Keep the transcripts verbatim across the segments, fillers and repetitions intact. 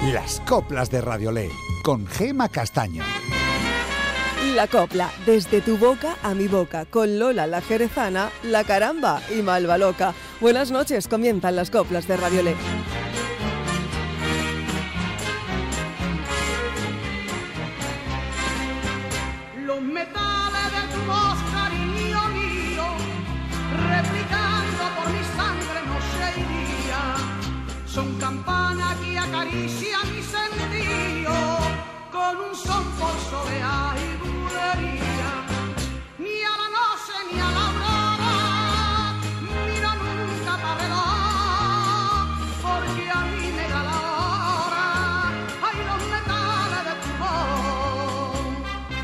Las coplas de Radiolé, con Gema Castaño. La copla, desde tu boca a mi boca, con Lola la jerezana, la caramba y Malva loca. Buenas noches, comienzan las coplas de Radiolé. Los metales de tu voz, cariño mío, replicando por mi sangre noche y día, son campanas que acarician mi sentido con un son por soleá y bulería. Ni a la noche ni a la aurora miro nunca para reloj, porque a mí me da la hora, ay, los metales de tu voz.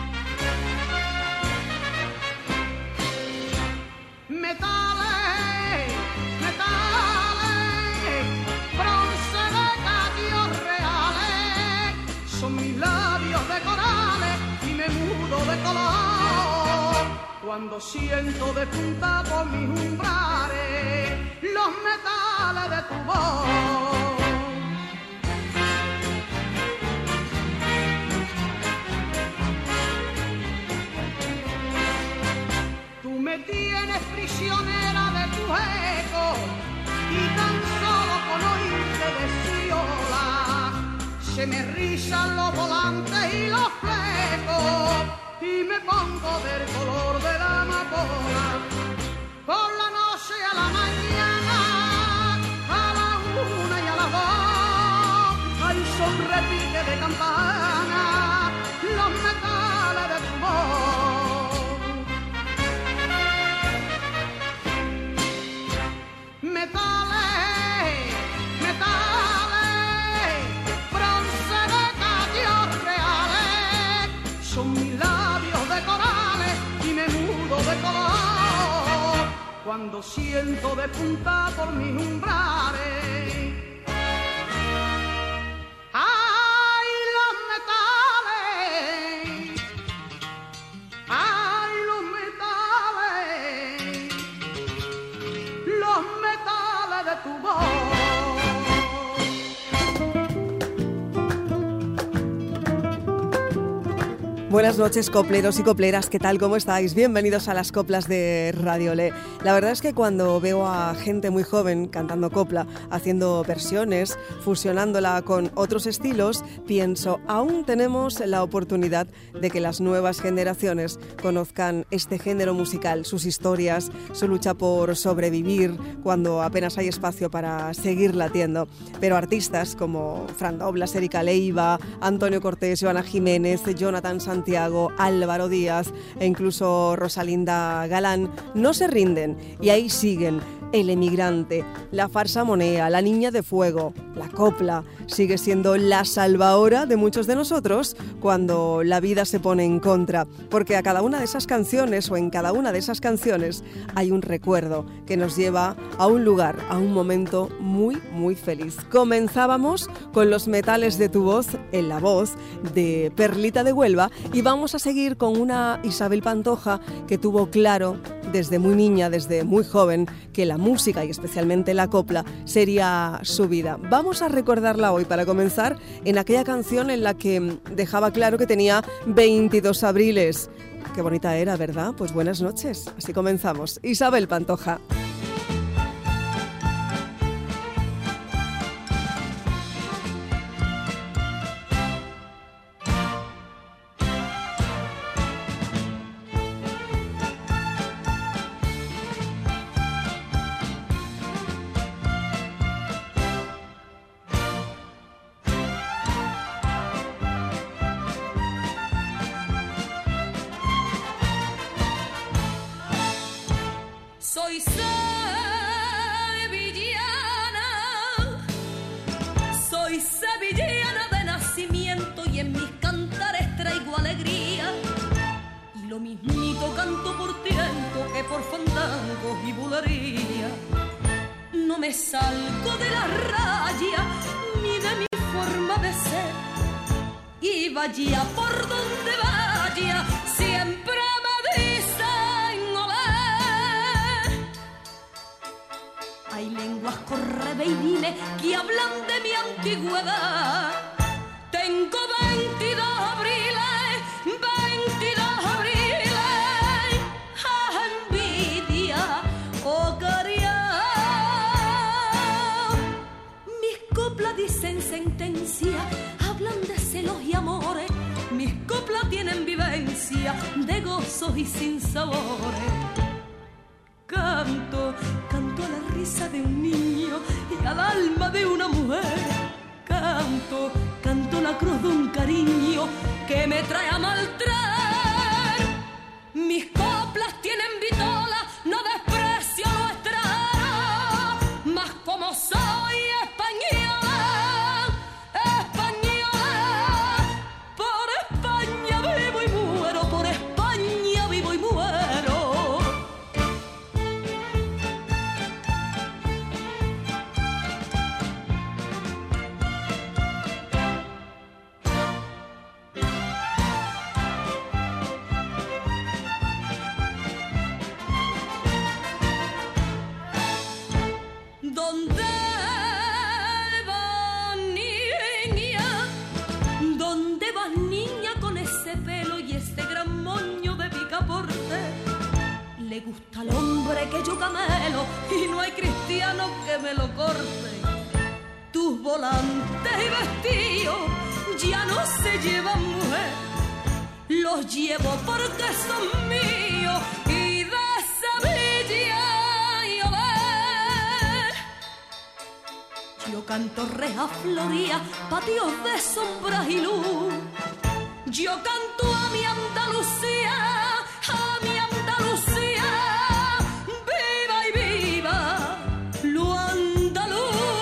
Metales, metales, bronce de catios reales, son mis labios de corales y me mudo de color cuando siento de punta por mis umbrales los metales de tu voz. Tú me tienes prisionera de tu eco y tan solo con oírte decir hola se me rizan los volantes y los flecos y me pongo del color de la amapola. Por la noche a la mañana, a la una y a las dos, hay son repique de campana, los metales de tu voz. Metales, metales, bronce de catios reales, son mis labios de corales y me mudo de color cuando siento de punta por mis umbrales. ¡Ay, los metales! ¡Ay, los metales! Los metales de tu voz. Buenas noches, copleros y copleras, ¿qué tal? ¿Cómo estáis? Bienvenidos a las coplas de Radiolé. La verdad es que cuando veo a gente muy joven cantando copla, haciendo versiones, fusionándola con otros estilos, pienso, aún tenemos la oportunidad de que las nuevas generaciones conozcan este género musical, sus historias, su lucha por sobrevivir cuando apenas hay espacio para seguir latiendo. Pero artistas como Fran Doblas, Erika Leiva, Antonio Cortés, Joana Jiménez, Jonathan Santos, Santiago, Álvaro Díaz e incluso Rosalinda Galán no se rinden y ahí siguen. El emigrante, la farsa monea, la niña de fuego, la copla sigue siendo la salvadora de muchos de nosotros cuando la vida se pone en contra, porque a cada una de esas canciones o en cada una de esas canciones hay un recuerdo que nos lleva a un lugar, a un momento muy, muy feliz. Comenzábamos con los metales de tu voz en la voz de Perlita de Huelva y vamos a seguir con una Isabel Pantoja que tuvo claro desde muy niña, desde muy joven, que la música y especialmente la copla sería su vida. Vamos a recordarla hoy para comenzar en aquella canción en la que dejaba claro que tenía veintidós abriles. Qué bonita era, ¿verdad? Pues buenas noches. Así comenzamos. Isabel Pantoja. Soy sevillana, soy sevillana de nacimiento y en mis cantares traigo alegría. Y lo mismito canto por tiempo que por fandangos y bulería. No me salgo de la raya ni de mi forma de ser. Y vaya por donde vaya, siempre me dicen olé. Hay lenguas correveidines que hablan de mi antigüedad dicen sentencia, hablan de celos y amores. Mis coplas tienen vivencia de gozos y sinsabores. Canto, canto a la risa de un niño y al alma de una mujer. Canto, canto la cruz de un cariño que me trae a maltraer. Mis coplas tienen vitola, no desprecio lo extraño, mas como soy española, española, por España vivo y muero, por España vivo y muero. ¿Dónde vas, niña? ¿Dónde vas, niña, con ese pelo y ese gran moño de picaporte? Le gusta al hombre que yo camelo y no hay cristiano que me lo corte. Tus volantes y vestidos ya no se llevan, mujer. Los llevo porque son míos y de Sevilla. Yo canto reja floría, patios de sombras y luz. Yo canto a mi Andalucía, a mi Andalucía. Viva y viva lo andaluz.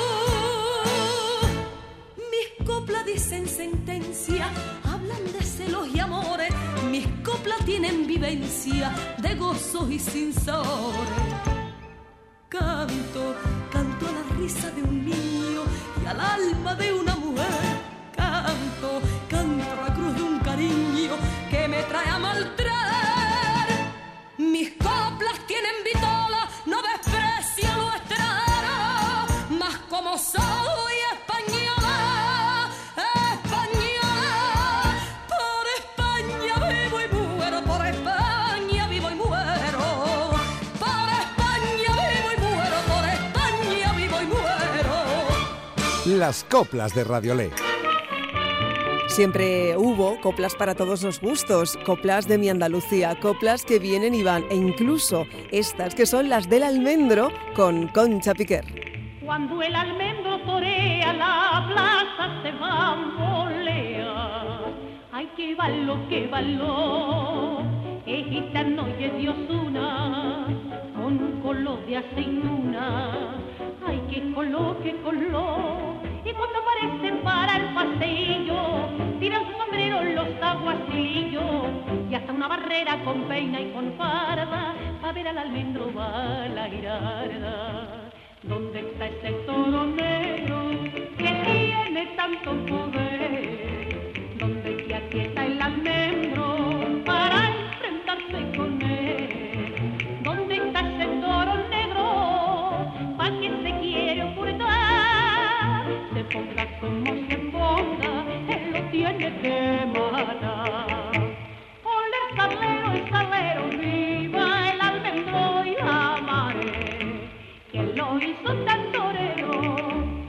Mis coplas dicen sentencia, hablan de celos y amores. Mis coplas tienen vivencia de gozos y sinsabores. Canto, canto a la risa de un niño y al alma de una mujer. Canto, canto a la cruz de un cariño que me trae a maltraer. Mis coplas tienen vitola, no desprecio lo extraño, mas como soy española, española, por España vivo y muero, por España vivo y muero. Las coplas de Radiolé. Siempre hubo coplas para todos los gustos, coplas de mi Andalucía, coplas que vienen y van, e incluso estas que son las del almendro con Concha Piquer. Cuando el almendro torea, la plaza se bambolea. Ay, qué valor, qué valor, es gitano y es diosuna, con un color de aceituna. Ay, qué color, qué color. Y cuando aparecen para el paseillo, tiran su sombrero los aguacillos y hasta una barrera con peina y con farda, a ver al almendro va la girarda. ¿Dónde está ese toro negro que tiene tanto poder? ¿Dónde que aquí está el almendro para enfrentarse con él? ¿Dónde está ese toro negro pa' quien se quiere ocultar? Se ponga como se ponga, él lo tiene que matar. Ole, salero, el salero, viva el almendro y la mare, que lo hizo tan torero.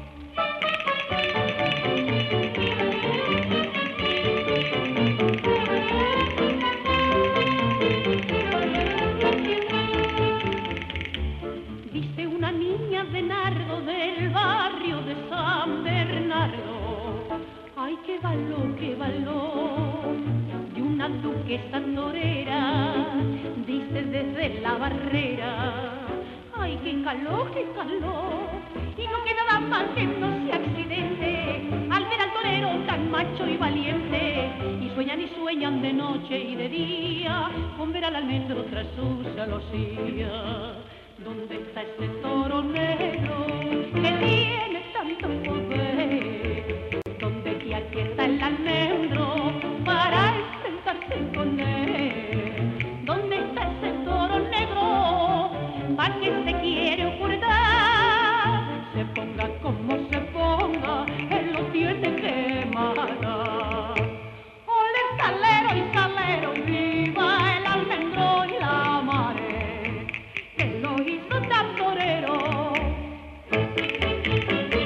Dice una niña de nardo del barrio de San Bernardo, ay, qué valor, qué valor, de una duquesa torera, dice desde la barrera. Ay, qué calor, qué calor, y no queda nada más que no sea accidente al ver al torero tan macho y valiente. Y sueñan y sueñan de noche y de día con ver al almendro tras su celosía. ¿Dónde está ese toro negro que tiene tanto poder? ¿Dónde que aquí está el almendro para enfrentarse con él? ¿Dónde está ese toro negro para que se quiere ocultar? Se ponga como se ponga, él lo tiene que matar. Ole, salero y salero, viva el almendro y la mare, que lo hizo tan torero.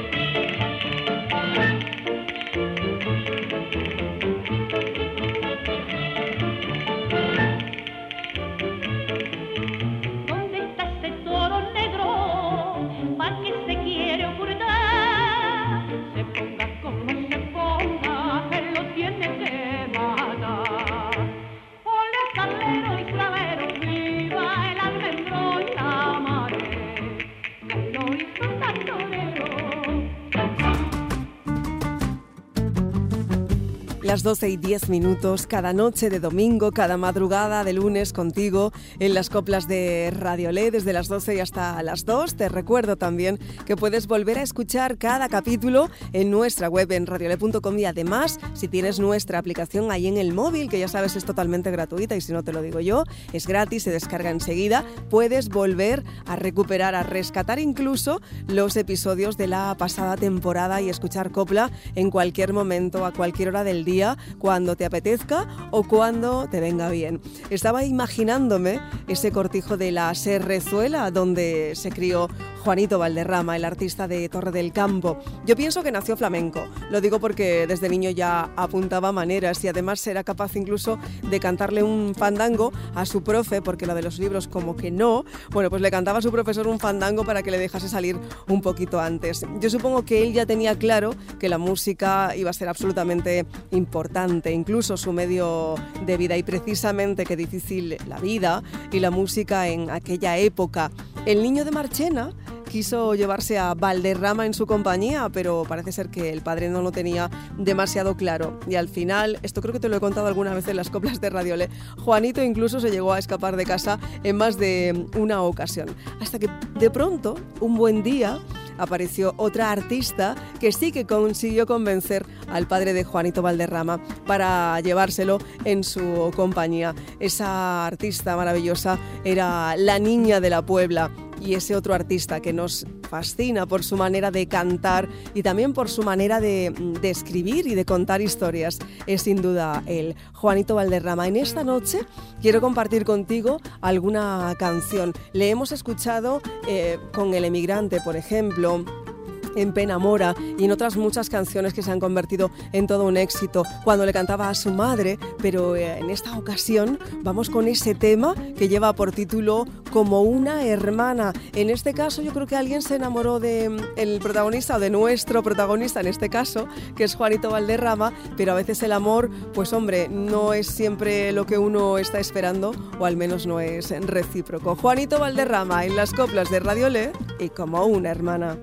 Las doce y diez minutos, cada noche de domingo, cada madrugada de lunes contigo en las coplas de Radiolé desde las doce y hasta las dos. Te recuerdo también que puedes volver a escuchar cada capítulo en nuestra web en radiolé punto com y además, si tienes nuestra aplicación ahí en el móvil, que ya sabes es totalmente gratuita y si no te lo digo yo, es gratis, se descarga enseguida, puedes volver a recuperar, a rescatar incluso los episodios de la pasada temporada y escuchar copla en cualquier momento, a cualquier hora del día, cuando te apetezca o cuando te venga bien. Estaba imaginándome ese cortijo de la Serrezuela donde se crió Juanito Valderrama, el artista de Torre del Campo. Yo pienso que nació flamenco, lo digo porque desde niño ya apuntaba maneras y además era capaz incluso de cantarle un fandango a su profe, porque lo de los libros como que no, bueno, pues le cantaba a su profesor un fandango para que le dejase salir un poquito antes. Yo supongo que él ya tenía claro que la música iba a ser absolutamente importante, incluso su medio de vida, y precisamente qué difícil la vida y la música en aquella época. El niño de Marchena quiso llevarse a Valderrama en su compañía, pero parece ser que el padre no lo tenía demasiado claro. Y al final, esto creo que te lo he contado alguna vez en las coplas de Radiolé, Juanito incluso se llegó a escapar de casa en más de una ocasión. Hasta que de pronto, un buen día, apareció otra artista que sí que consiguió convencer al padre de Juanito Valderrama para llevárselo en su compañía. Esa artista maravillosa era la Niña de la Puebla. Y ese otro artista que nos fascina por su manera de cantar y también por su manera de, de escribir y de contar historias es sin duda él, Juanito Valderrama. En esta noche quiero compartir contigo alguna canción. Le hemos escuchado eh, con El Emigrante, por ejemplo, en Pena Mora y en otras muchas canciones que se han convertido en todo un éxito cuando le cantaba a su madre, pero eh, en esta ocasión vamos con ese tema que lleva por título Como una hermana. En este caso yo creo que alguien se enamoró del protagonista o de nuestro protagonista en este caso, que es Juanito Valderrama, pero a veces el amor, pues hombre, no es siempre lo que uno está esperando o al menos no es recíproco. Juanito Valderrama en las coplas de Radiolé y Como una hermana.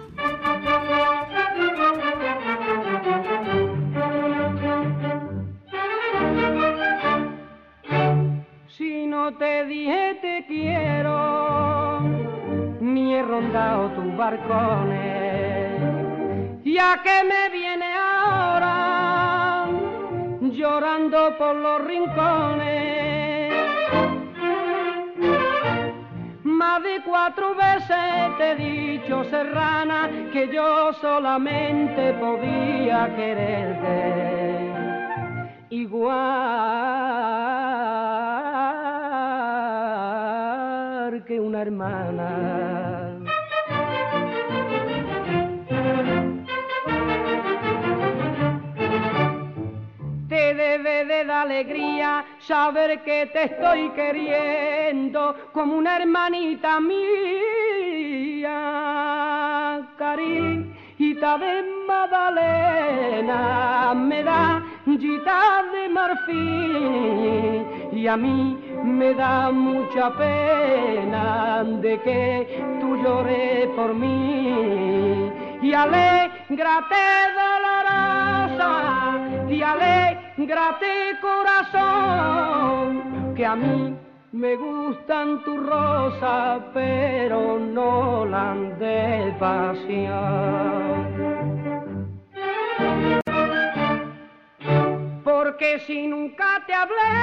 Si no te dije te quiero, ni he rondado tus barcones, ya que me viene ahora llorando por los rincones. Más de cuatro veces te he dicho, serrana, que yo solamente podía quererte igual que una hermana. Te debe de dar alegría saber que te estoy queriendo como una hermanita mía, carita de Magdalena, medallita de marfil, y a mí me da mucha pena de que tú llores por mí. Y alégrate, dolorosa, y alégrate, corazón, que a mí me gustan tus rosas, pero no las de pasión. Porque si nunca te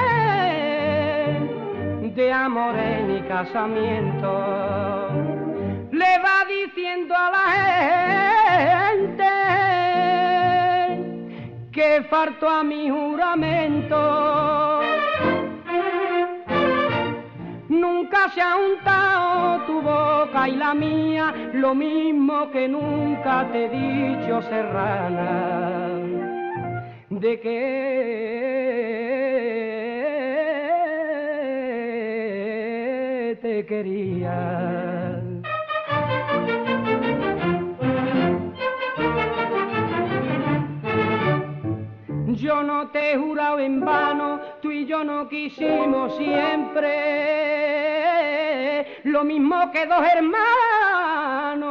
hablé de amor en mi casamiento, le va diciendo a la gente que faltó a mi juramento. Nunca se ha untado tu boca y la mía, lo mismo que nunca te he dicho, serrana, de que te quería. Yo no te he jurado en vano, tú y yo no quisimos siempre lo mismo que dos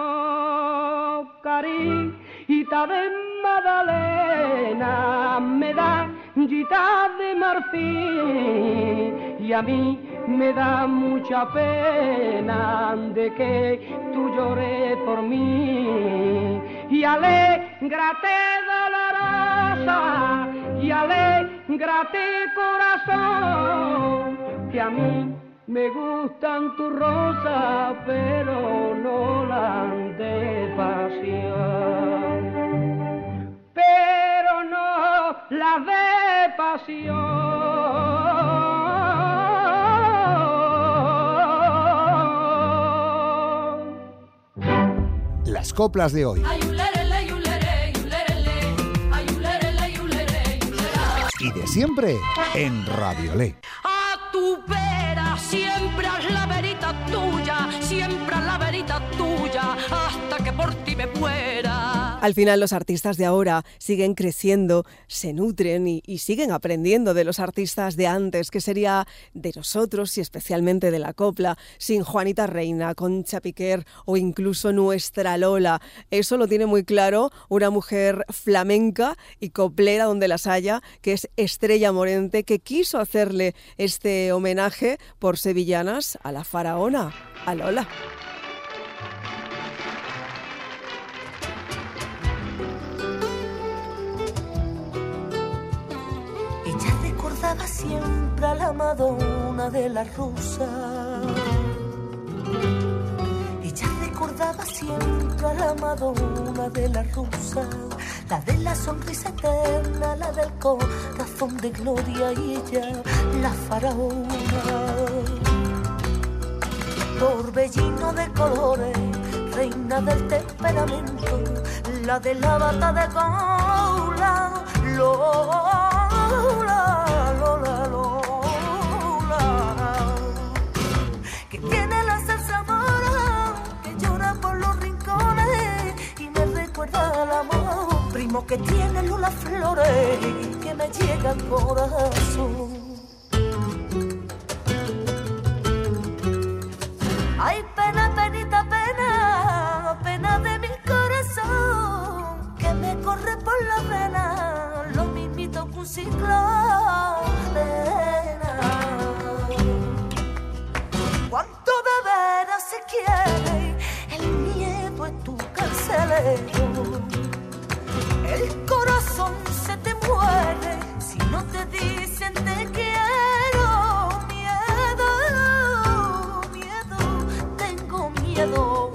hermanos, carita de Magdalena, me medallita de marfil, y a mí me da mucha pena de que tú llores por mí. Y alégrate, dolorosa, y alégrate, corazón, que a mí me gustan tus rosas, pero no las de pasión. Pero no las de pasión. Las coplas de hoy. Y de siempre en Radiolé. A tu vera, siempre haz la verita tuya, siempre haz la verita tuya, hasta que por ti me muera. Al final los artistas de ahora siguen creciendo, se nutren y, y siguen aprendiendo de los artistas de antes, que sería de nosotros y especialmente de la copla, sin Juanita Reina, Concha Piquer o incluso nuestra Lola. Eso lo tiene muy claro una mujer flamenca y coplera donde las haya, que es Estrella Morente, que quiso hacerle este homenaje por sevillanas a la faraona, a Lola. Recordaba siempre a la Madonna de la Rosa. Ella recordaba siempre a la Madonna de la Rosa, la de la sonrisa eterna, la del corazón de gloria, y ella, la faraona. Torbellino de colores, reina del temperamento, la de la bata de cola, Lola, Lola, Lola, que tiene la salsa mora, que llora por los rincones y me recuerda al amor primo que tiene Lola Flores, que me llega al corazón. Ay, pena, penita, pena, pena de mi corazón, que me corre por la vena, lo mismito que un ciclón. Cuánto de veras se quiere, el miedo es tu carcelero, el corazón se te muere si no te dicen te quiero. Miedo,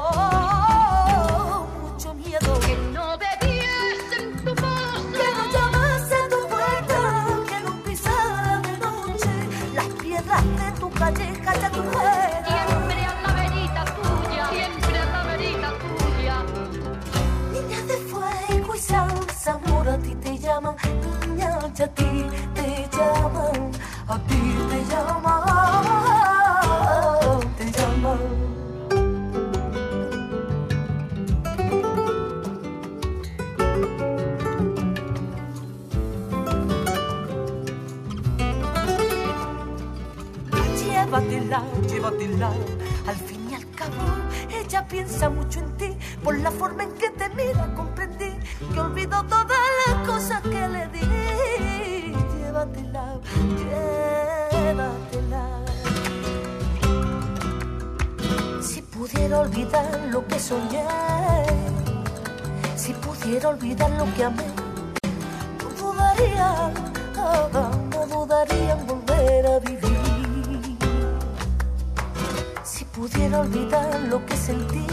mucho miedo, que no bebiesen tu voz, que no llamase a tu puerta, que no pisara de noche las piedras de tu calleja y a tu vera. Siempre a la verita tuya, siempre a la verita tuya. Niña de fuego y salsa, amor, a ti te llaman, niña, y a ti te llaman, a ti te llaman, te llaman. Llévatela, llévatela, al fin y al cabo ella piensa mucho en ti, por la forma en que te mira comprendí que olvidó todas las cosas que le di. Llévatela, llévatela. Si pudiera olvidar lo que soñé, si pudiera olvidar lo que amé, no dudaría, no dudaría en volver a vivir. Si pudiera olvidar lo que sentí,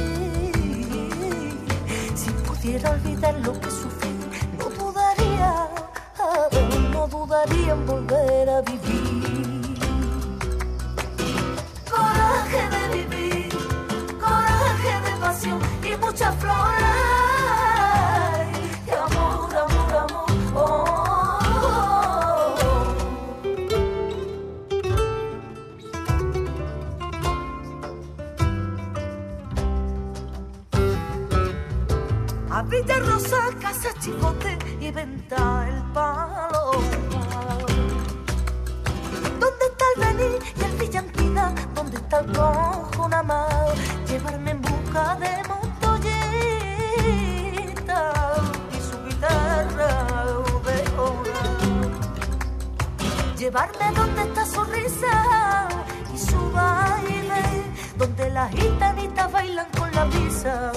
si pudiera olvidar lo que sufrí, no dudaría, no dudaría en volver a vivir. Coraje de vivir, coraje de pasión y muchas flores, y amor, amor, amor, oh. A Villa Rosa, Casa Chicote y Venta el Palo. ¿Dónde está el Bení y el Villantina? ¿Dónde está el Conjunamao? Llevarme en busca de Montoyita y su guitarra de oro. llevarme donde está su risa y su baile, donde las gitanitas bailan con la brisa.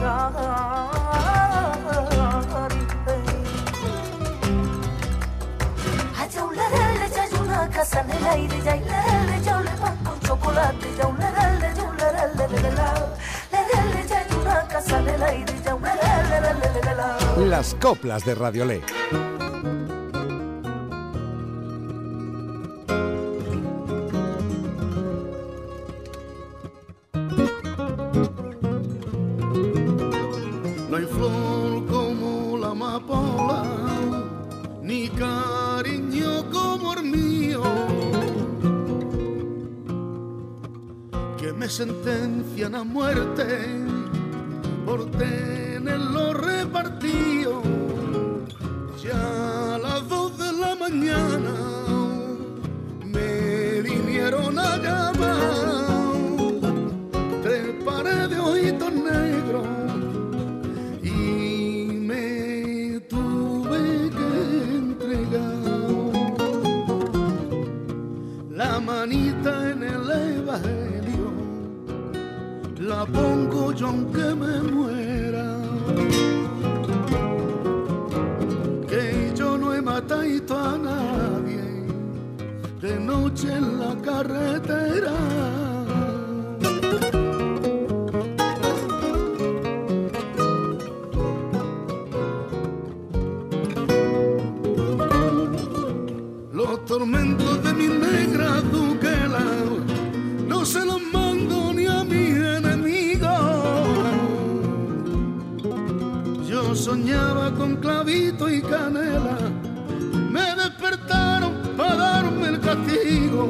Allá un lerele, ya hay una casa en el aire, ya hay lerele, ya le pan con chocolate, ya un lerele, ya un lerele, lerele, ya hay una casa en el aire, ya un lerele, lerele. Las coplas de Radiolé. No hay flor como la amapola, ni cariño como el mío, que me sentencian a muerte por tenerlo repartido. Ya a las dos de la mañana me vinieron a llamar, tres pares de ojitos negros, y me tuve que entregar. La manita en el evangelio la pongo yo aunque me muera, que yo no he matado a nadie de noche en la carretera. Los tormentos de mi negra duquela no se los mando ni a mis enemigos. Yo soñaba con clavito y canela, me despertaron para darme el castigo.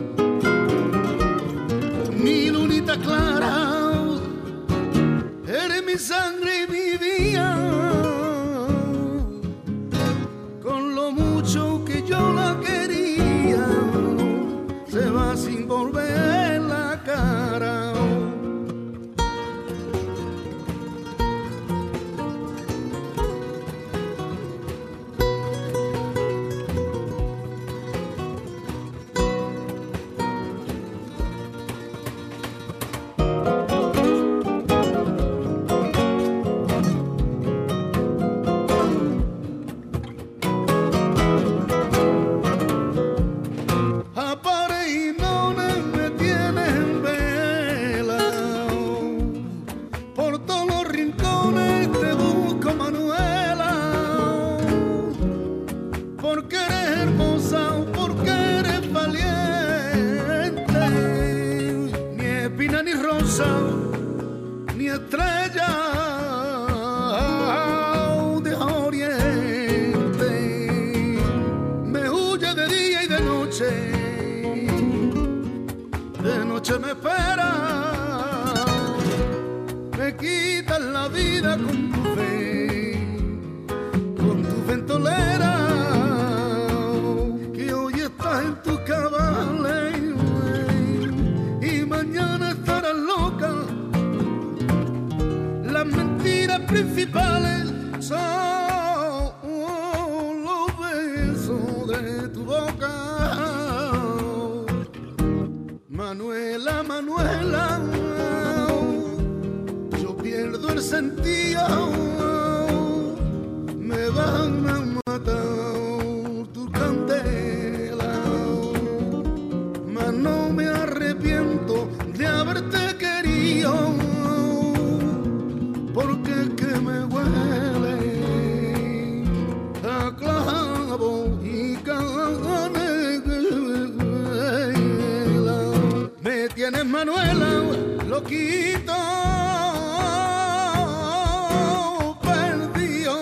Mi lunita clara, eres mi sangre y mi vida, con lo mucho que yo la quería, se va sin volver la cara. Ni estrella de oriente, me huye de día y de noche, de noche me espera, me quitas la vida con tu fe, con tu ventolera, que hoy estás en tus cabales y mañana estarás loca. Las mentiras principales son los besos de tu boca. Manuela, Manuela, yo pierdo el sentido, me van a matar tu candela, mas no me arrepiento de haberte querido, porque es que me huele a clavo y canela. Me tienes, Manuela, loquito, perdido.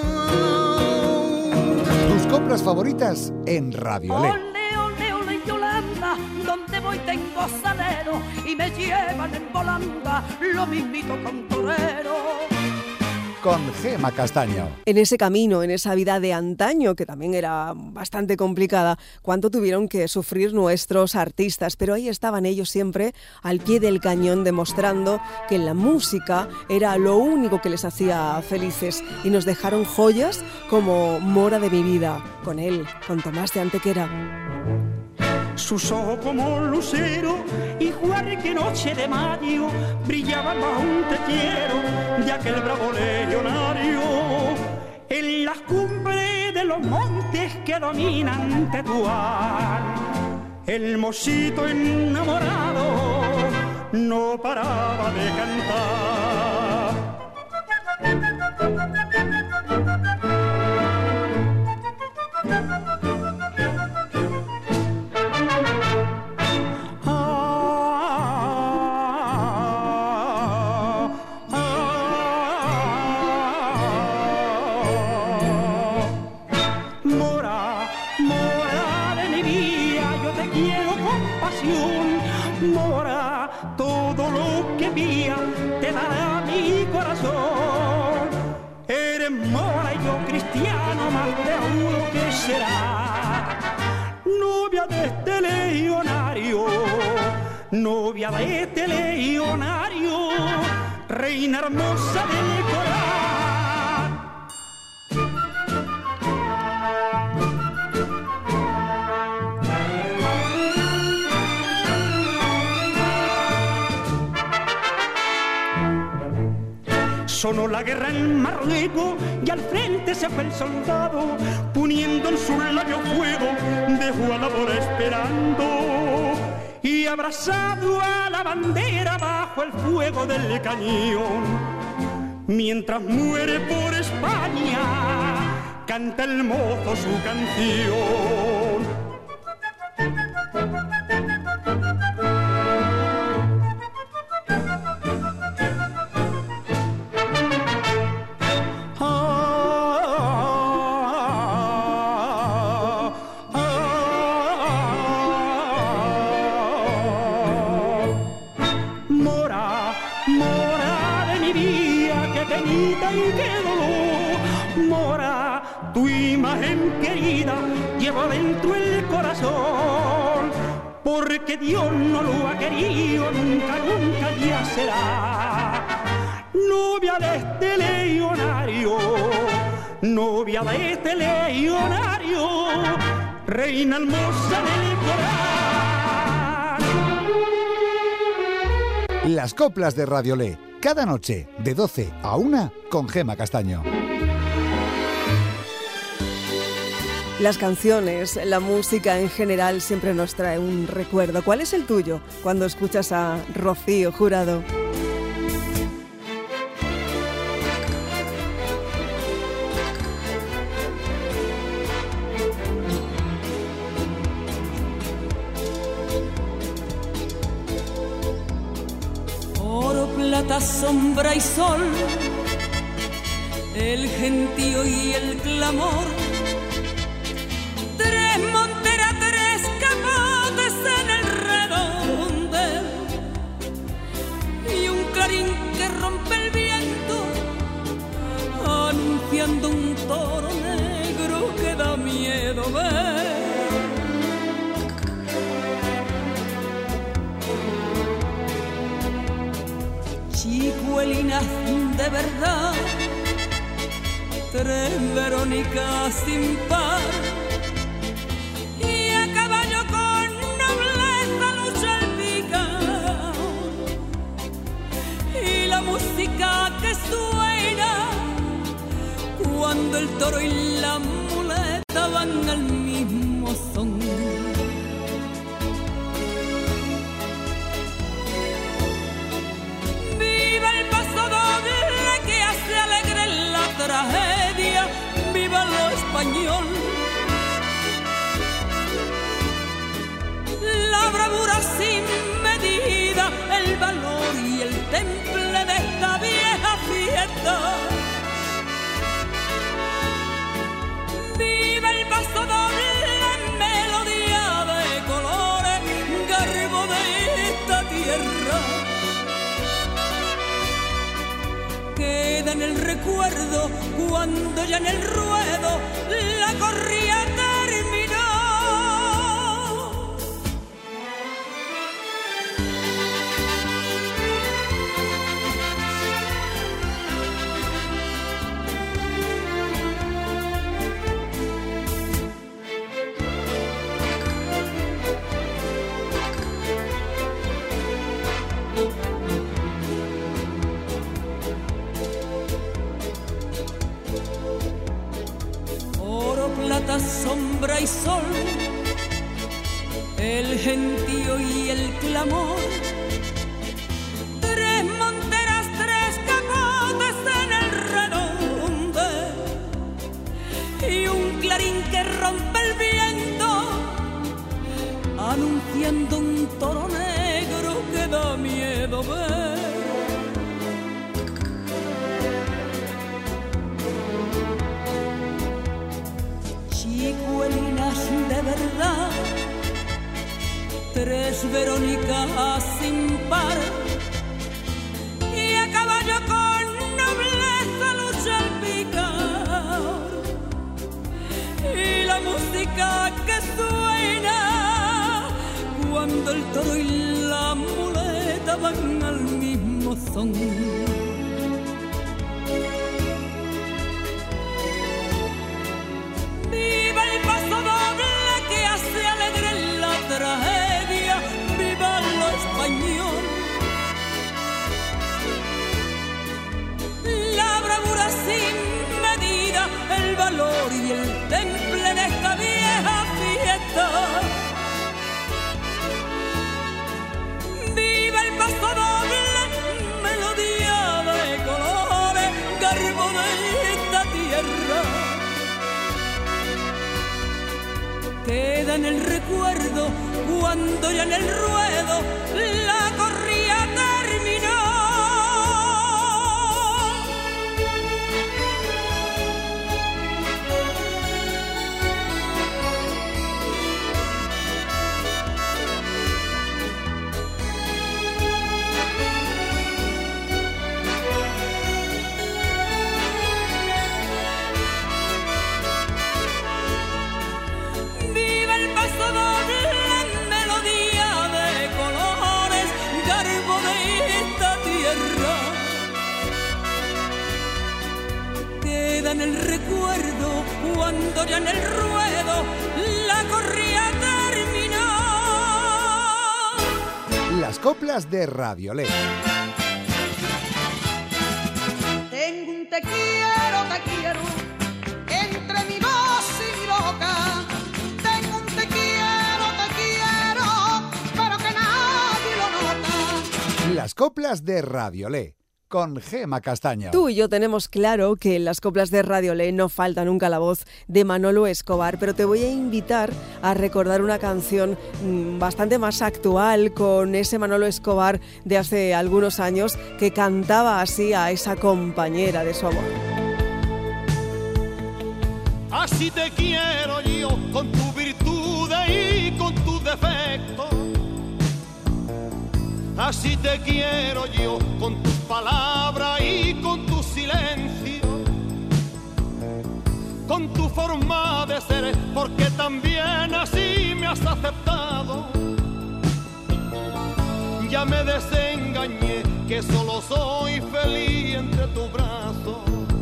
Tus compras favoritas en Radiolé. Ole, ole, ole, Yolanda, donde voy tengo salero y me llevan en volanda, lo mismito con torero. Con Gema Castaño. En ese camino, en esa vida de antaño, que también era bastante complicada, cuánto tuvieron que sufrir nuestros artistas, pero ahí estaban ellos siempre al pie del cañón, demostrando que la música era lo único que les hacía felices, y nos dejaron joyas como Mora de mi vida, con él, con Tomás de Antequera. sus ojos como lucero, igual que noche de mayo, brillaban bajo un techero de aquel bravo legionario. En las cumbres de los montes que dominan Tetuán, el mocito enamorado no paraba de cantar. Mora, todo lo que vía te dará mi corazón. Eres mora y yo cristiano, más de uno que será. Novia de este legionario, novia de este legionario, reina hermosa del corazón. Sonó la guerra en Marruecos y al frente se fue el soldado, poniendo en su labio fuego, dejó a la bola esperando. Y abrazado a la bandera bajo el fuego del cañón, mientras muere por España, canta el mozo su canción. Dentro el corazón, porque Dios no lo ha querido, nunca, nunca ya será. Novia de este legionario, novia de este legionario, reina hermosa del corazón. Las coplas de Radiolé, cada noche de doce a una con Gema Castaño. Las canciones, la música en general siempre nos trae un recuerdo. ¿Cuál es el tuyo cuando escuchas a Rocío Jurado? Oro, plata, sombra y sol, el gentío y el clamor. Tres monteras, tres capotes en el redondel y un clarín que rompe el viento anunciando un toro negro que da miedo ver. Chicuelinas de verdad, tres Verónicas sin par. Música que suena cuando el toro y la muleta van al mismo son. Viva el paso doble que hace alegre la tragedia, viva lo español. La bravura sin medida, el valor y el temple de esta vieja fiesta. Viva el paso doble, melodía de colores, garbo de esta tierra. Queda en el recuerdo cuando ya en el ruedo la corrida terminó. planeta, sombra y sol, el gentío y el clamor, tres monteras, tres capotes en el redonde y un clarín que rompe el viento anunciando un toro negro que da miedo ver. Chicuelinas de verdad, tres Verónicas sin par, y a caballo con nobleza lucha el picar, y la música que suena cuando el toro y la muleta van al mismo son. Viva el paso doble que hace alegre la tragedia, viva lo español. La bravura sin medida, el valor y el temple de esta vieja fiesta. Viva el paso doble, melodía de colores, garbo de esta tierra. Queda en el recuerdo cuando ya en el ruedo la corrida terminó. En el recuerdo cuando ya en el ruedo la corrida terminó. Las coplas de Radiolé. Tengo un te quiero, te quiero entre mi voz y mi boca. Tengo un te quiero, te quiero, pero que nadie lo nota. Las coplas de Radiolé. Con Gema Castaño. Tú y yo tenemos claro que en las coplas de Radiolé no falta nunca la voz de Manolo Escobar, pero te voy a invitar a recordar una canción bastante más actual con ese Manolo Escobar de hace algunos años que cantaba así a esa compañera de su amor. Así te quiero yo, con tu virtud y con tus defectos. Así te quiero yo, con tus palabras y con tu silencio, con tu forma de ser, porque también así me has aceptado. Ya me desengañé, que solo soy feliz entre tus brazos,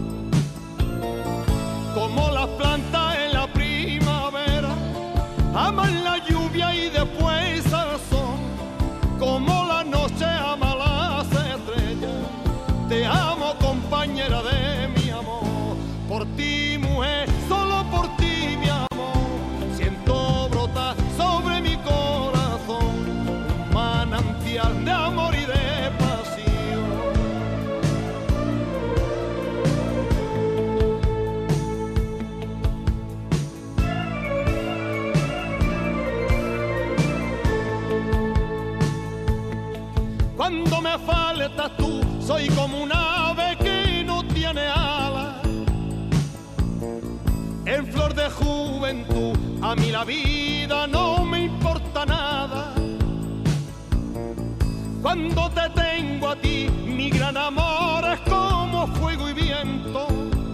como las plantas en la primavera aman la lluvia y después al sol, como la noche ama las estrellas. Te amo, compañera de mi amor, por ti, mujer, solo por ti, mi amor. Siento brotar sobre mi corazón un manantial de amor y de pasión. Cuando me faltas tú, soy como un ave que no tiene alas. En flor de juventud, a mí la vida no me importa nada. Cuando te tengo a ti, mi gran amor es como fuego y viento.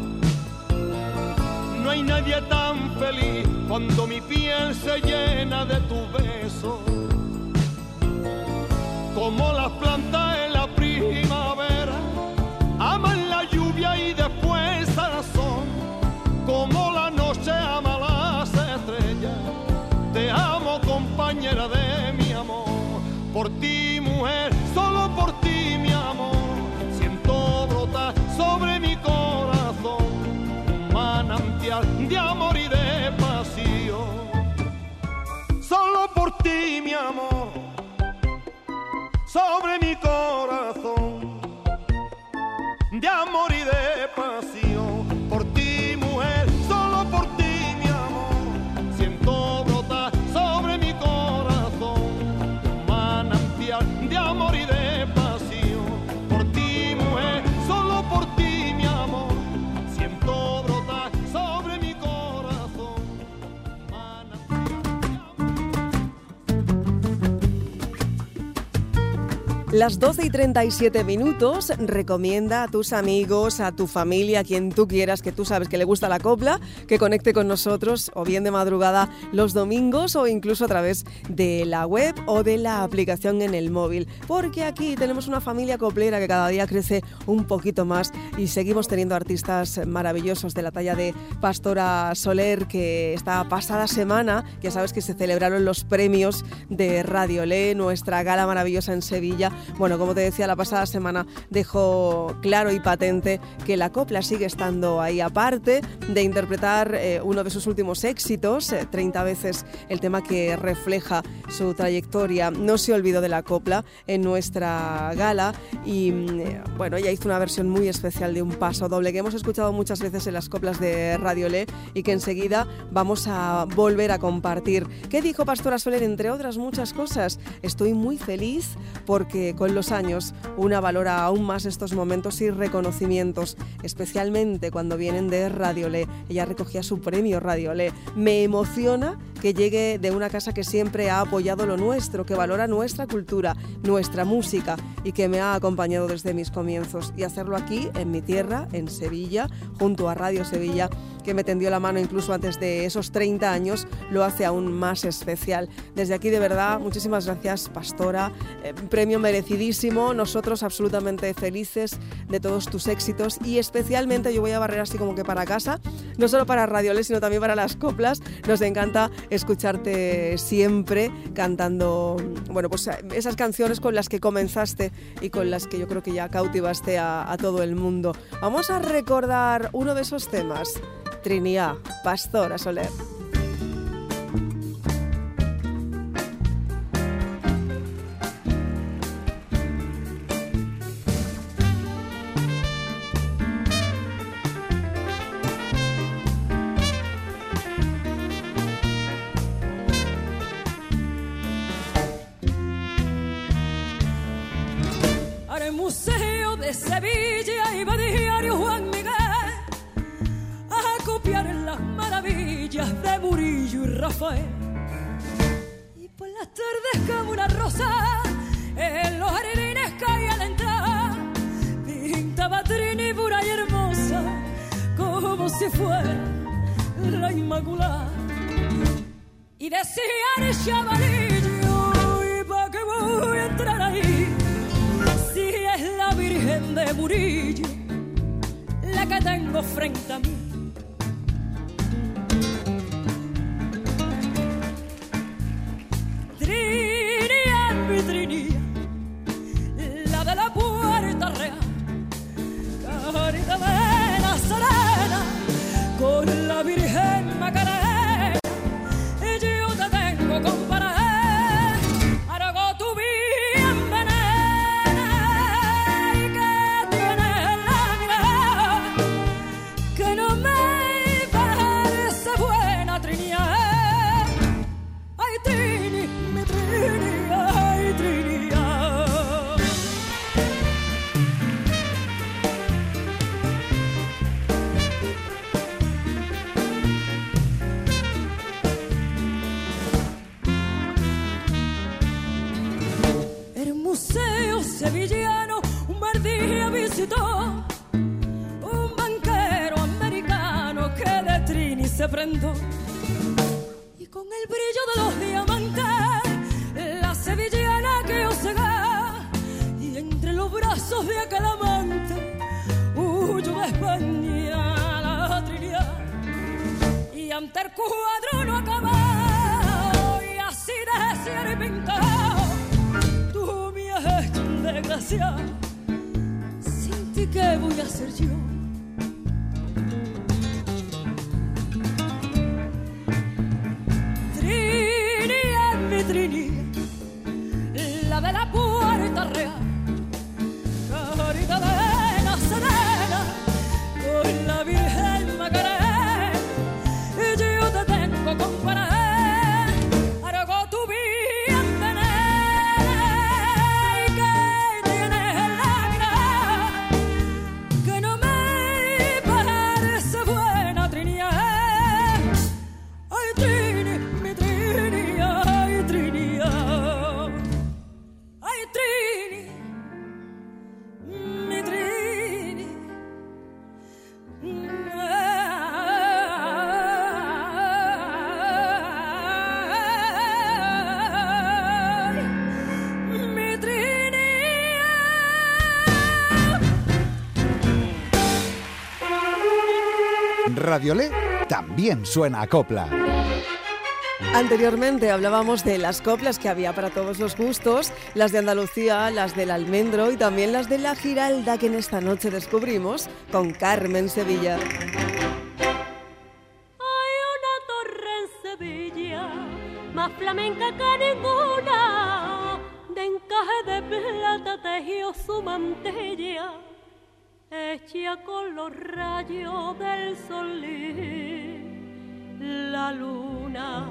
No hay nadie tan feliz cuando mi piel se llena de tus besos, como las plantas en la primavera aman la lluvia y después al sol, como la noche ama las estrellas. Te amo, compañera de mi amor, por ti, mujer, solo por ti, mi amor. Siento brotar sobre mi corazón un manantial de amor y de paz. sobre mi corazón, de amor y de pasión, por ti mujer, solo por ti mi amor, siento brotar sobre mi corazón un manantial de amor y de pasión, por ti mujer, solo por ti mi amor, siento brotar sobre mi corazón un Las doce y treinta y siete minutos, recomienda a tus amigos, a tu familia, a quien tú quieras, que tú sabes que le gusta la copla, que conecte con nosotros o bien de madrugada los domingos o incluso a través de la web o de la aplicación en el móvil. Porque aquí tenemos una familia coplera que cada día crece un poquito más y seguimos teniendo artistas maravillosos de la talla de Pastora Soler, que esta pasada semana, ya sabes que se celebraron los premios de Radiolé, nuestra gala maravillosa en Sevilla. Bueno, como te decía, la pasada semana dejó claro y patente que la copla sigue estando ahí, aparte de interpretar eh, uno de sus últimos éxitos, eh, treinta veces el tema que refleja su trayectoria. No se olvidó de la copla en nuestra gala y eh, bueno, ella hizo una versión muy especial de un paso doble que hemos escuchado muchas veces en las coplas de Radiolé y que enseguida vamos a volver a compartir. ¿Qué dijo Pastora Soler? Entre otras muchas cosas, estoy muy feliz porque con los años una valora aún más estos momentos y reconocimientos, especialmente cuando vienen de Radiolé. Ella recogía su premio Radiolé. Me emociona que llegue de una casa que siempre ha apoyado lo nuestro, que valora nuestra cultura, nuestra música y que me ha acompañado desde mis comienzos. Y hacerlo aquí, en mi tierra, en Sevilla, junto a Radio Sevilla, que me tendió la mano incluso antes de esos treinta años, lo hace aún más especial. Desde aquí, de verdad, muchísimas gracias, Pastora. Eh, premio merecidísimo. Nosotros absolutamente felices de todos tus éxitos y especialmente yo voy a barrer así como que para casa, no solo para Radiolé, sino también para las coplas. Nos encanta escucharte siempre cantando, bueno, pues esas canciones con las que comenzaste y con las que yo creo que ya cautivaste a, a todo el mundo. Vamos a recordar uno de esos temas. Trinidad, Pastora Soler. Al Museo de Sevilla iba diario Juan Miguel a copiar las maravillas de Murillo y Rafael. Y por las tardes como una rosa en los jardines caía la entrada, pintaba Trini pura y hermosa como si fuera la Inmaculada. Y decía el chavalillo, ¿y pa' qué voy a entrar ahí? Si es la Virgen de Murillo la que tengo frente a mí. Trinidad, mi Trinidad, la de la Puerta Real, carita de Nazarena, con la Virgen Macarena, y yo te tengo comparada. Sevillano un buen día visitó un banquero americano que de Trini se prendó, y con el brillo de los diamantes la sevillana que osega, y entre los brazos de aquel amante huyó de España la Trinidad. Y ante el cuadro no acabado y así decía y pintado, tú me has hecho desgracia, sin ti qué voy a hacer yo. Trinidad, mi Trinidad, la de la Puerta Radiolé también suena a copla. Anteriormente hablábamos de las coplas que había para todos los gustos, las de Andalucía, las del Almendro y también las de la Giralda, que en esta noche descubrimos con Carmen Sevilla. Hay una torre en Sevilla, más flamenca que ninguna, de encaje de plata tejió su mantilla, hecha con los rayos del sol y la luna.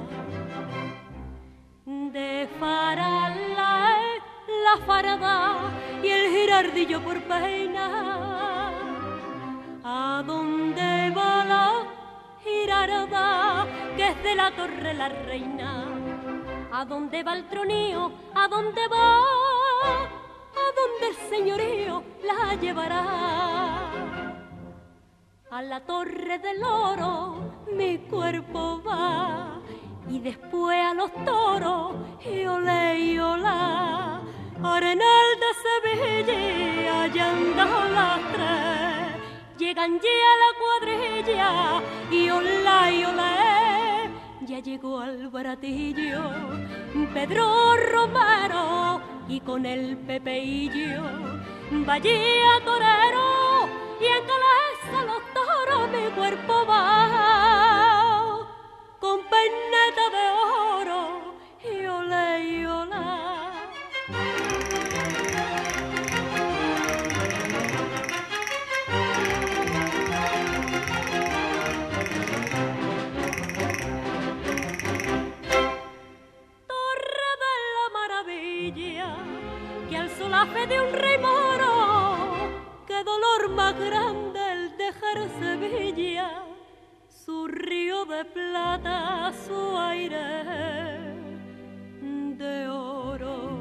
De farala la farada y el girardillo por peina. ¿A dónde va la girarda que es de la torre la reina? ¿A dónde va el tronío? ¿A dónde va? ¿A dónde el señorío la llevará? A la torre del oro mi cuerpo va, y después a los toros y olé y olá. Arenal de Sevilla, allá andan las tres, llegan ya a la cuadrilla y olá y olé. Ya llegó al baratillo Pedro Romero y con el Pepeillo vaya torero, y en cabeza los toros mi cuerpo va con peineta de oro y olé y olá. Torre de la maravilla que alzó la fe de un rey moro, qué dolor más grande el dejar Sevilla, su río de plata, su aire de oro.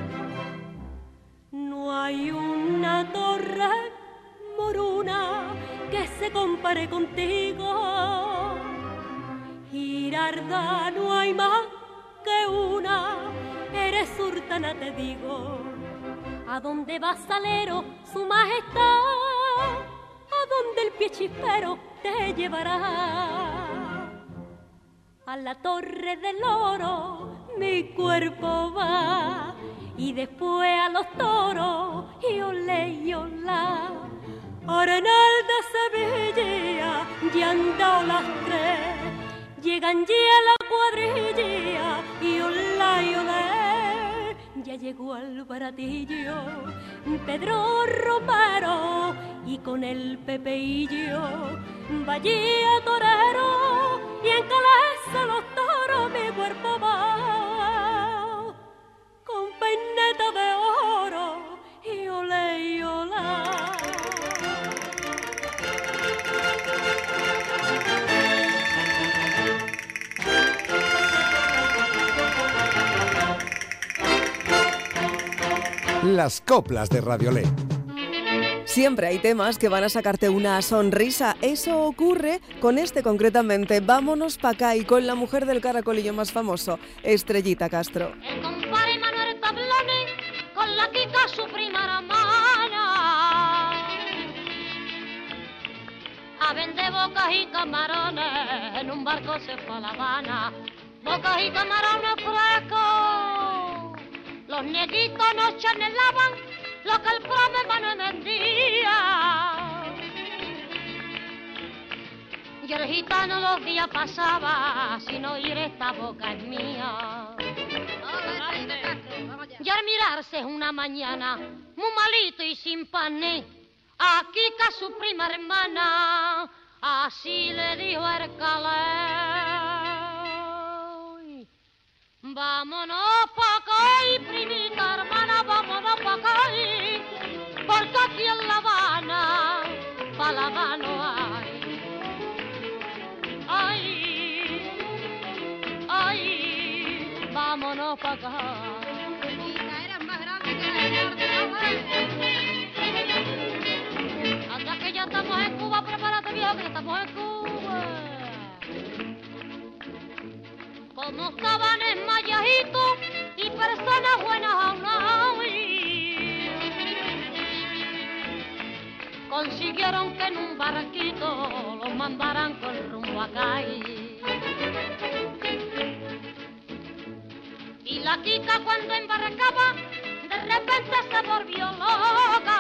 No hay una torre moruna que se compare contigo, Girarda no hay más que una, eres sultana te digo. ¿A dónde va Salero, su majestad? ¿A dónde el pie chispero te llevará? A la torre del oro mi cuerpo va, y después a los toros y olé y olá. Arenal de Sevilla, ya han dado las tres, llegan ya a la cuadrilla y olá y olé. Ya llegó al baratillo Pedro Romero y con el Pepeillo vaya torero, y en cabeza los toros mi cuerpo va con peineta de oro y olé y olá. Las coplas de Radiolé. Siempre hay temas que van a sacarte una sonrisa. Eso ocurre con este concretamente. Vámonos pa' acá, y con la mujer del caracolillo más famoso, Estrellita Castro. El compadre Manuel Tabloni con la Kika, su prima hermana, a vender bocas y camarones, en un barco se fue a La Habana. Bocas y camarones frescos, los negritos no chanelaban lo que el prome Manuel vendía. Y el gitano los días pasaba sin oír esta boca es mía. Y al mirarse una mañana, muy malito y sin pané, a Kika su prima hermana, así le dijo el calé. Vámonos pa' acá, primita hermana, vámonos pa' acá, porque aquí en La Habana, pa' La Habana no hay. Ay, ay, vámonos pa' acá. Eras más grande que la anda que ya estamos en Cuba, prepárate viejo que ya estamos en Cuba. Como estaban enmayaditos y personas buenas a un lado, consiguieron que en un barquito los mandaran con rumbo a Cádiz. Y la Kika cuando embarcaba, de repente se volvió loca,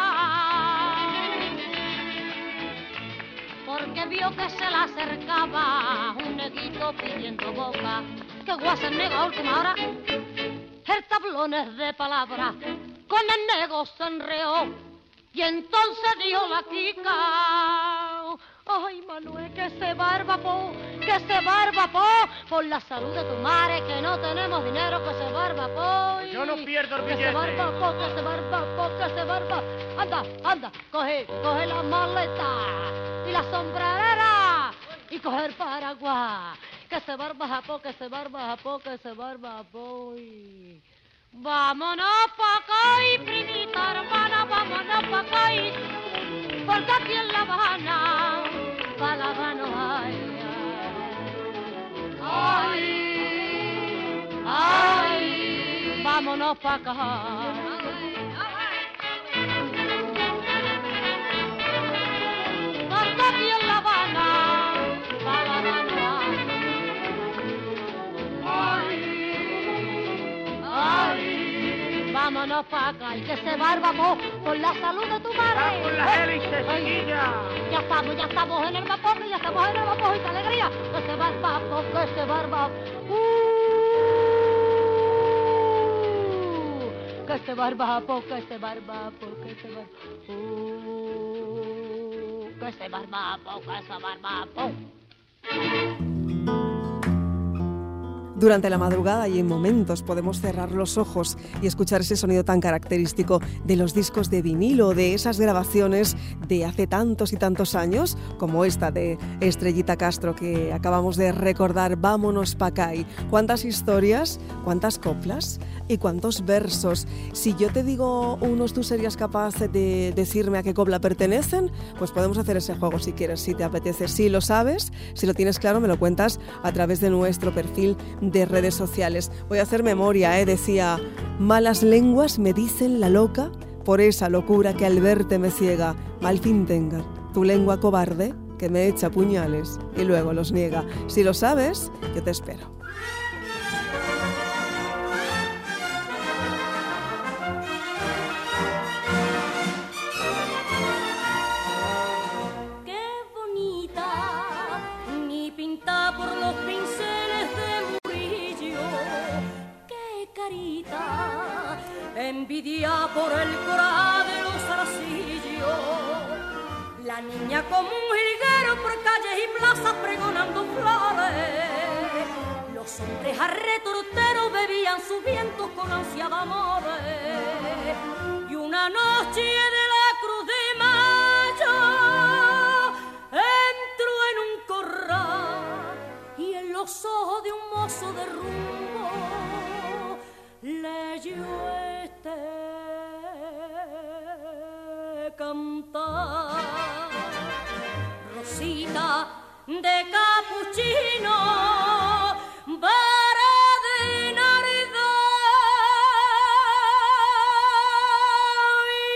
porque vio que se le acercaba un neguito pidiendo boca. Que guasa el nego a última hora, el tablón es de palabra, con el nego se enreó, y entonces dijo la Kika: ay, Manuel, que se barba, po, que se barba, po, por la salud de tu madre, que no tenemos dinero, que se barba, po. Yo no pierdo el billete. Que se barba, po, que se barba, po, que se barba. Anda, anda, coge, coge la maleta y la sombrerera y coge el paraguas. Que se barba, po, que se barba, po, que se barba, po. Vámonos pa' acá, primita hermana, vámonos pa' acá, porque aquí en La Habana, pa' La Habana, ay, ay, ay, ay, vámonos pa' acá. Porque aquí en La Habana, pa' La Habana, ay, ay, vámonos pa' acá y que se barba, po, por la salud de tu madre. ¡Va por las hélices, chiquilla! Ya estamos, ya estamos en el vapor, ya estamos en el vapor, y qué alegría. Que se barba, po, que se barba. Uh, que se barba, po, que se barba, po, que se barba. Uh, que se barba, po, que se barba, po. Durante la madrugada y en momentos podemos cerrar los ojos y escuchar ese sonido tan característico de los discos de vinilo, de esas grabaciones de hace tantos y tantos años, como esta de Estrellita Castro que acabamos de recordar. Vámonos pa' acá. ¿Cuántas historias, cuántas coplas y cuántos versos? Si yo te digo unos, ¿tú serías capaz de decirme a qué copla pertenecen? Pues podemos hacer ese juego si quieres, si te apetece. Si lo sabes, si lo tienes claro, me lo cuentas a través de nuestro perfil de redes sociales. Voy a hacer memoria, ¿eh? Decía: malas lenguas me dicen la loca por esa locura que al verte me ciega. Mal fin tenga tu lengua cobarde que me echa puñales y luego los niega. Si lo sabes, yo te espero. Envidia por el coral de los zarcillos, la niña como un jilguero por calles y plazas pregonando flores. Los hombres arretorteros bebían sus vientos con ansia de amores. Y una noche de la Cruz de Mayo entró en un corral y en los ojos de un mozo de rumbo leyó este cantar. Rosita de capuchino, vara de naridad y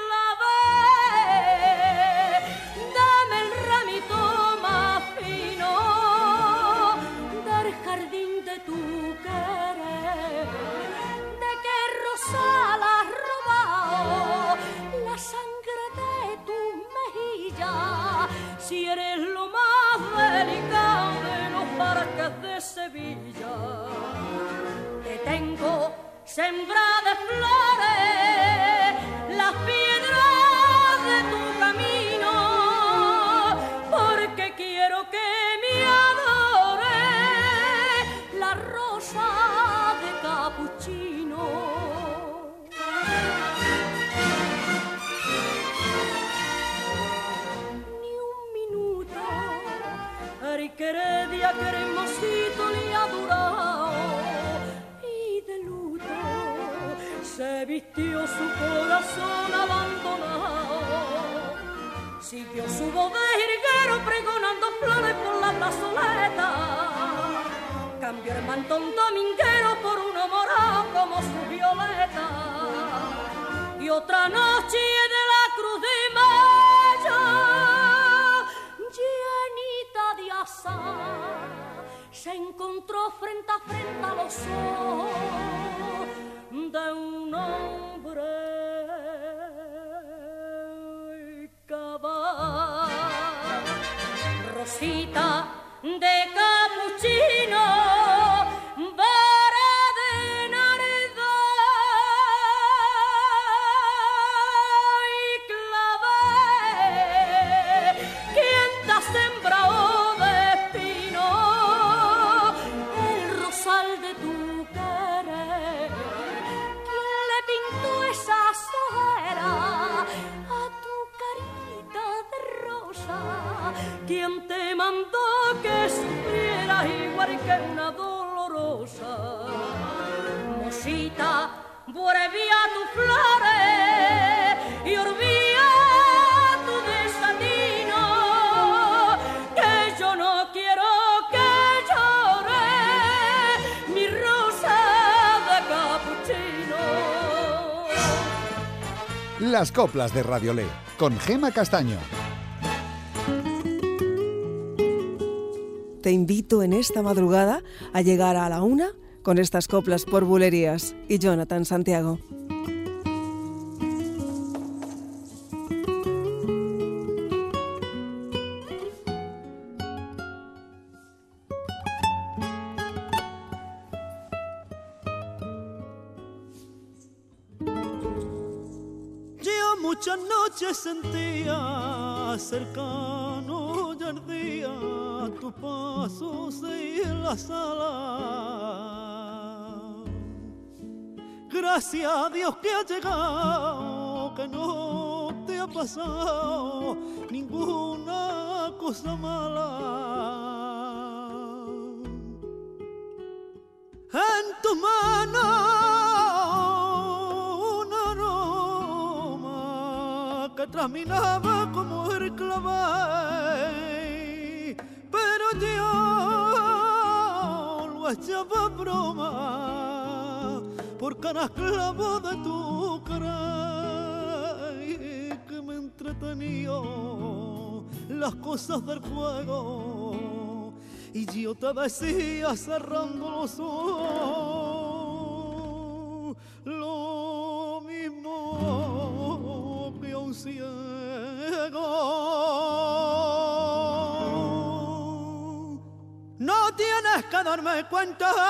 clavel, dame el ramito más fino del jardín de tu querer. Sal has robado la sangre de tus mejillas, si eres lo más delicado de los parques de Sevilla. Te tengo sembrada de flores las piedras de tu camino, porque quiero que me adore la rosa de capuchino. Queredia, que hermosito le ha durado, y de luto se vistió su corazón abandonado. Siguió su voz de jilguero pregonando flores por la plazoleta. Cambió el mantón dominguero por uno morado como su violeta. Y otra noche de la Cruz de Mayo se encontró frente a frente a los ojos de un hombre cabal. Rosita de capuchino, vara de nardo y clavel, ¿quién te ha sembrado de espino el rosal de tu querer? ¿Quién le pintó esas ojeras a tu carita de rosa? ¿Quién te mandó que sufrieras igual que una dolorosa? Mosita, vuelve a tus flores y olvida tu desatino, que yo no quiero que llore mi rosa de capuchino. Las coplas de Radiolé, con Gema Castaño. Te invito en esta madrugada a llegar a la una con estas coplas por Bulerías y Jonathan Santiago. Yo muchas noches sentía cercano y ardía tus pasos en la sala. Gracias a Dios que ha llegado, que no te ha pasado ninguna cosa mala. En tus manos un aroma que traminaba como el clavel, pero yo lo echaba broma por cada clavo de tu cara que me entretenía las cosas del juego, y yo te decía cerrando los ojos lo mismo que un ciego. No tienes que darme cuenta,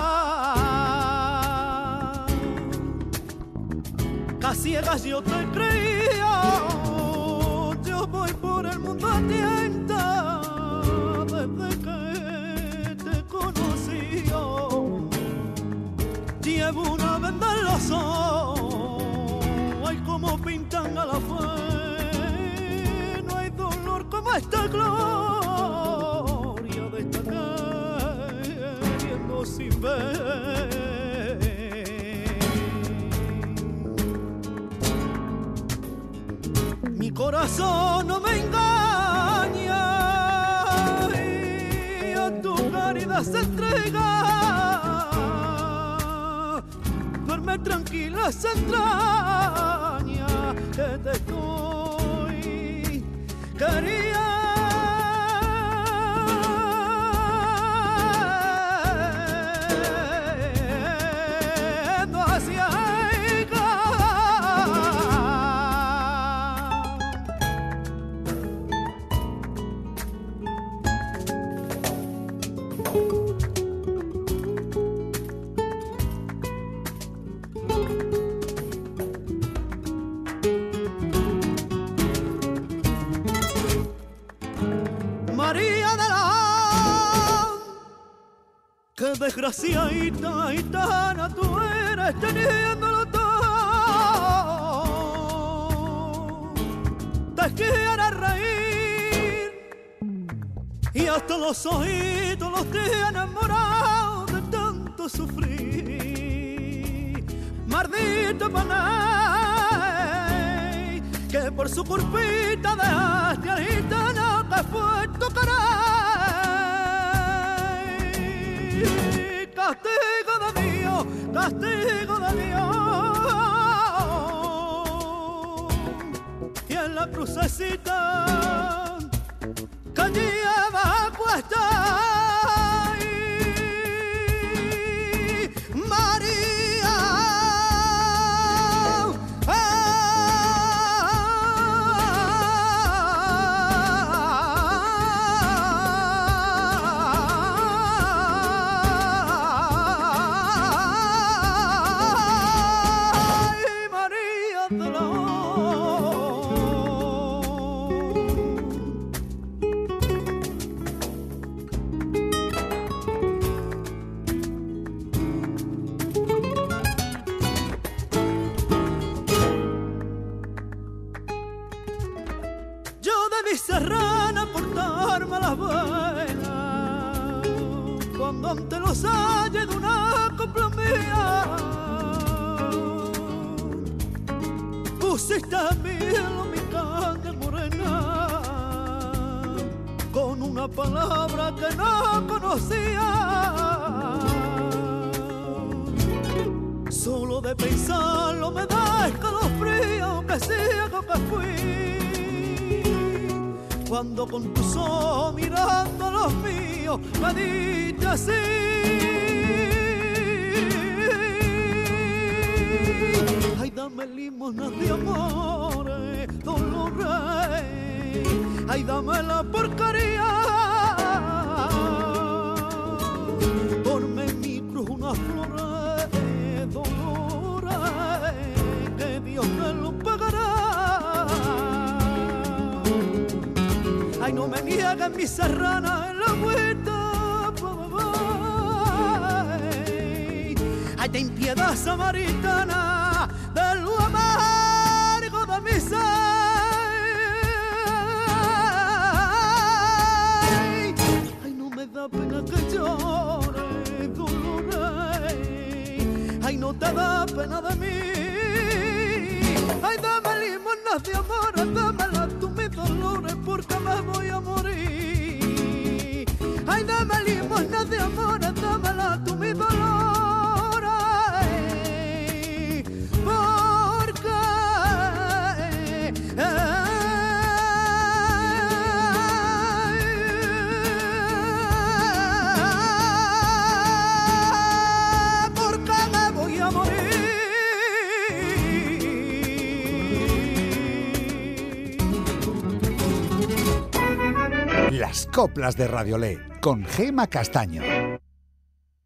que ciegas yo te creía. Yo voy por el mundo a tienta desde que te conocí yo. Llevo una venda en los ojos, ay como pintan a la fe. No hay dolor como esta gloria de esta queriendo sin ver. Mi corazón no me engaña y a tu caridad se entrega. Duerme tranquila, se entraña que te estoy queriendo. Qué desgraciadita y tan tú eres teniéndolo todo. Te quieres reír y hasta los ojitos los tienes morados de tanto sufrir. Maldito panay, que por su culpita dejaste al gitano que fue tu caray. Castigo de Dios, castigo de Dios. Y en la crucecita que lleva ¿dónde estás, María? Serrana cortarme las venas cuando ante los ayes de una copla mía pusiste en mi hielo mi carne morena con una palabra que no conocía. Solo de pensarlo me da escalofrío que ciego que fui cuando con tus ojos mirando a los míos me diste así. Ay, dame limonas de amores, dolores, ay, dame la porquería. Ponme en mi cruz unas flores, dolores, que Dios me lo pagará. Ay, no me niegues mi serrana en la vuelta, ay, ten piedad samaritana de lo amargo de mi ser. Ay, no me da pena que llore, dolores, ay, no te da pena de mí. Ay, dame limonas de amor, dámela tú mis dolores porque me voy a morir. Ay, dame limonas de amor, dámela tú mis dolores porque porque me voy a morir. Las coplas de Radiolé con Gema Castaño.